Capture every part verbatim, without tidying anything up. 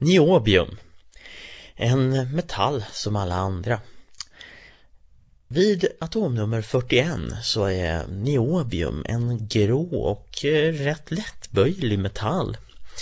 Niobium, en metall som alla andra. Vid atomnummer fyrtioen så är niobium en grå och rätt lättböjlig metall.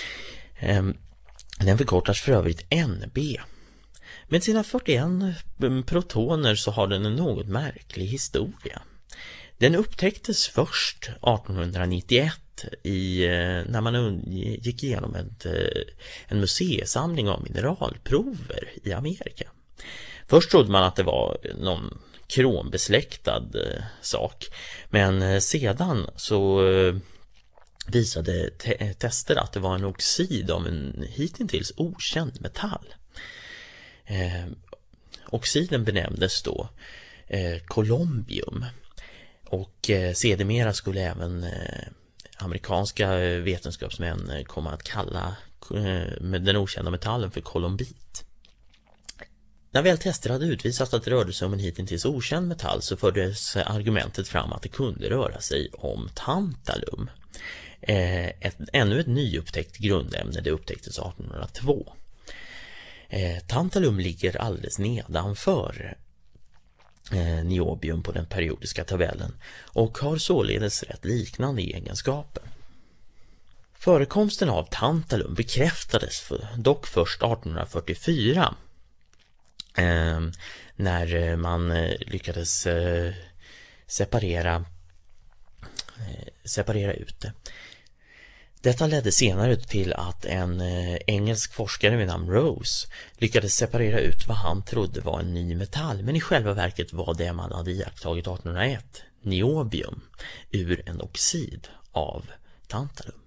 Den förkortas för övrigt N B. Med sina fyrtioen protoner så har den en något märklig historia. Den upptäcktes först artonhundranittioett i, när man gick igenom ett, en museisamling av mineralprover i Amerika. Först trodde man att det var någon krombesläktad sak, men sedan så visade te- tester att det var en oxid av en hittills okänd metall. Eh, oxiden benämndes då eh, colombium. Och eh, sedermera skulle även eh, amerikanska vetenskapsmän eh, komma att kalla eh, den okända metallen för colombit. När väl tester hade utvisat att det rörde sig om en hittills okänd metall så fördes argumentet fram att det kunde röra sig om tantalum. Eh, ett, ännu ett nyupptäckt grundämne, det upptäcktes artonhundratvå. Eh, tantalum ligger alldeles nedanför Eh, niobium på den periodiska tabellen och har således rätt liknande egenskaper. Förekomsten av tantalum bekräftades för, dock först artonhundrafyrtiofyra eh, när man eh, lyckades eh, separera, eh, separera ut det. Detta ledde senare till att en eh, engelsk forskare vid namn Rose lyckades separera ut vad han trodde var en ny metall, men i själva verket var det man hade iakttagit artonhundraett, niobium, ur en oxid av tantalum.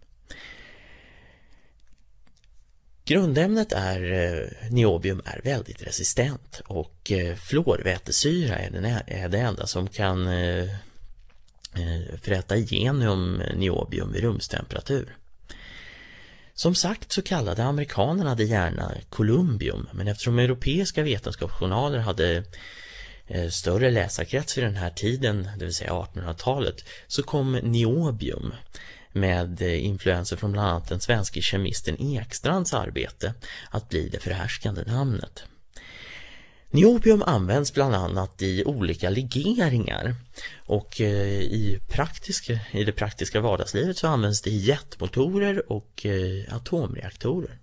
Grundämnet är, eh, niobium är väldigt resistent och eh, fluorvätesyra är, den, är det enda som kan eh, fräta igenom niobium vid rumstemperatur. Som sagt så kallade amerikanerna det gärna columbium, men eftersom europeiska vetenskapsjournaler hade eh, större läsarkrets vid den här tiden, det vill säga artonhundratalet, så kom niobium med eh, influenser från bland annat den svenska kemisten Ekstrands arbete att bli det förhärskande namnet. Niobium används bland annat i olika legeringar och i, praktiska, i det praktiska vardagslivet så används det i jetmotorer och atomreaktorer.